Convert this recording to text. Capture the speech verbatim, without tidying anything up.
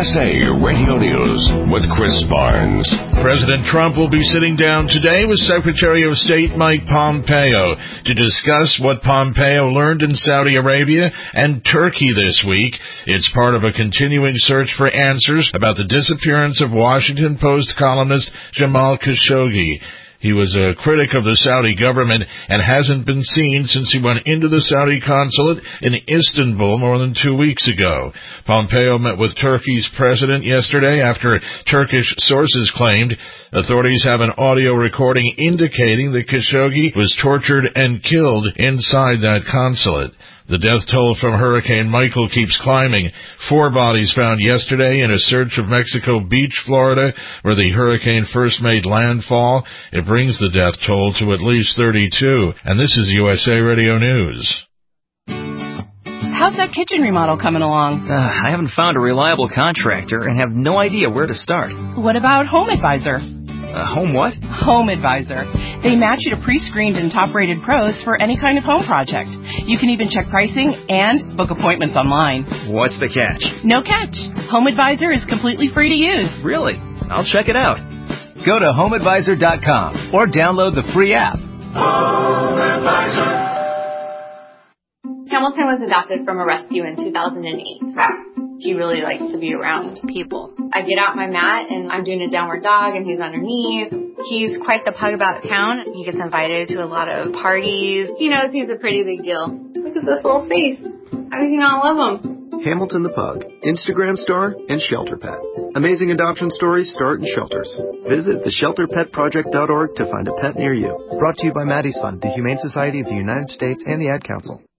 S A Radio News with Chris Barnes. President Trump will be sitting down today with Secretary of State Mike Pompeo to discuss what Pompeo learned in Saudi Arabia and Turkey this week. It's part of a continuing search for answers about the disappearance of Washington Post columnist Jamal Khashoggi. He was a critic of the Saudi government and hasn't been seen since he went into the Saudi consulate in Istanbul more than two weeks ago. Pompeo met with Turkey's president yesterday after Turkish sources claimed authorities have an audio recording indicating that Khashoggi was tortured and killed inside that consulate. The death toll from Hurricane Michael keeps climbing. Four bodies found yesterday in a search of Mexico Beach, Florida, where the hurricane first made landfall. It brings the death toll to at least thirty-two. And this is U S A Radio News. How's that kitchen remodel coming along? Uh, I haven't found a reliable contractor and have no idea where to start. What about Home Advisor? Uh, home what? Home Advisor. They match you to pre-screened and top-rated pros for any kind of home project. You can even check pricing and book appointments online. What's the catch? No catch. Home Advisor is completely free to use. Really? I'll check it out. Go to home advisor dot com or download the free app. Home Advisor. Hamilton was adopted from a rescue in two thousand eight. He really likes to be around people. I get out my mat and I'm doing a downward dog and he's underneath. He's quite the pug about town. He gets invited to a lot of parties. He knows he's a pretty big deal. Look at this little face. How could you not love him? Hamilton the Pug, Instagram star, and Shelter Pet. Amazing adoption stories start in shelters. Visit the shelter pet project dot org to find a pet near you. Brought to you by Maddie's Fund, the Humane Society of the United States, and the Ad Council.